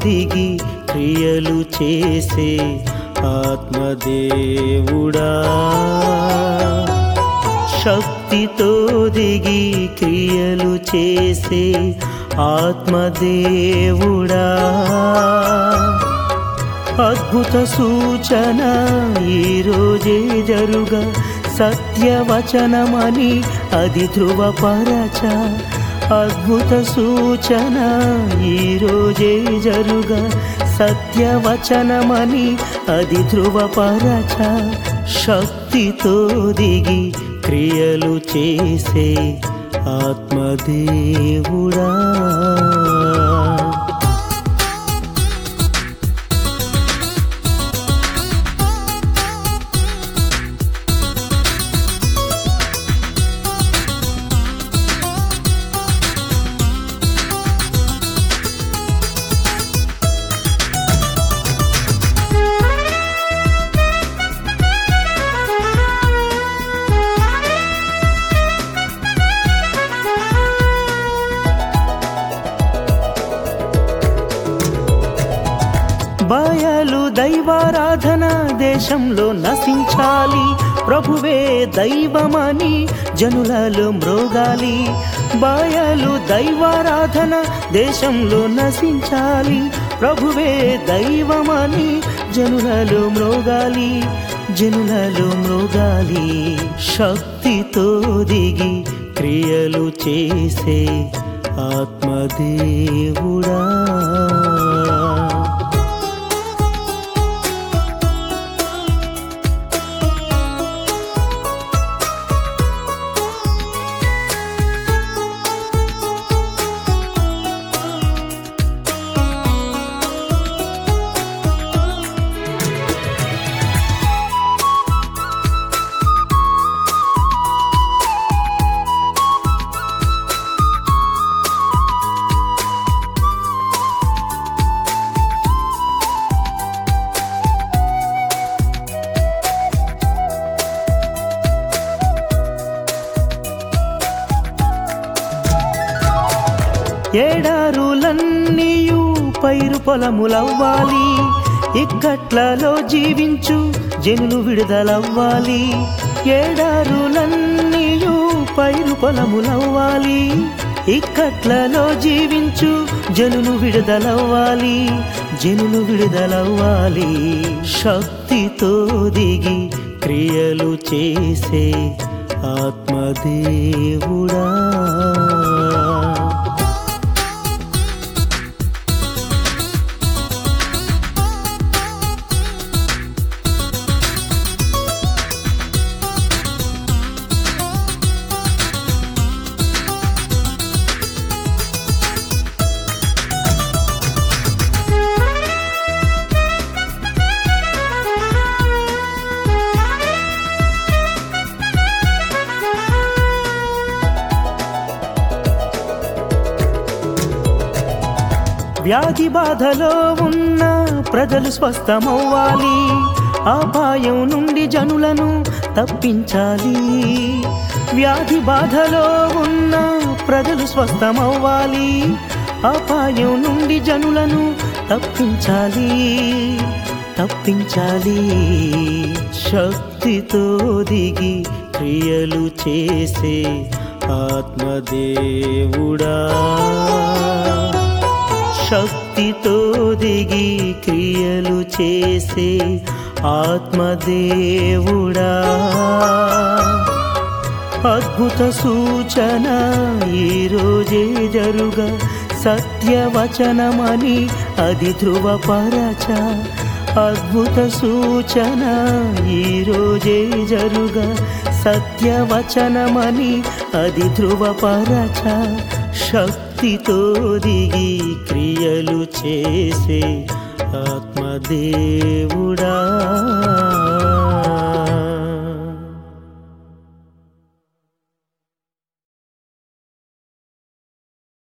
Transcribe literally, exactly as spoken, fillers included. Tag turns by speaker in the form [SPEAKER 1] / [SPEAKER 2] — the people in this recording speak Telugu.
[SPEAKER 1] దిగి క్రియలు చేసే ఆత్మదేవుడా, శక్తితో దిగి క్రియలు చేసే ఆత్మదేవుడా, అద్భుత సూచన ఈరోజే జరుగ, సత్యవచనమని అది ధృవపరచ. అద్భుత సూచన ఈరోజే జరుగ, సత్యవచనమని అది ధృవపరచ. శక్తితో దిగి క్రియలు చేసే ఆత్మదేవుడా. బయలు దైవారాధన దేశంలో నశించాలి, ప్రభువే దైవమని జనులలో మ్రోగాలి. బయలు దైవారాధన దేశంలో నశించాలి, ప్రభువే దైవమని జనులలో మ్రోగాలి, జనులలో మ్రోగాలి. శక్తితో దిగి క్రియలు చేసే ఆత్మదేవుడా. ఏడారులన్నీయు పైరు పొలములవ్వాలి, ఇక్కట్లలో జీవించు జనులు విడుదలవ్వాలి. ఏడారులన్నీయు పైరు పొలములవ్వాలి, ఇక్కట్లలో జీవించు జనులు విడుదలవ్వాలి, జనులు విడుదలవ్వాలి. శక్తితో దిగి క్రియలు చేసే ఆత్మదేవుడా. వ్యాధి బాధలో ఉన్న ప్రజలు స్వస్థమవ్వాలి, అపాయం నుండి జనులను తప్పించాలి. వ్యాధి బాధలో ఉన్న ప్రజలు స్వస్థమవ్వాలి, అపాయం నుండి జనులను తప్పించాలి, తప్పించాలి. శక్తితో దిగి క్రియలు చేసే ఆత్మదేవుడా, శక్తితో దిగి క్రియలు చేసే ఆత్మదేవుడా, అద్భుత సూచన ఈరోజే జరుగ, సత్యవచనమని అది ధృవపరచ. అద్భుత సూచన ఈరోజే జరుగ, సత్యవచనమని అది ధృవపరచ. శక్తితో దిగి క్రియలు చేసే ఆత్మదేవుడా.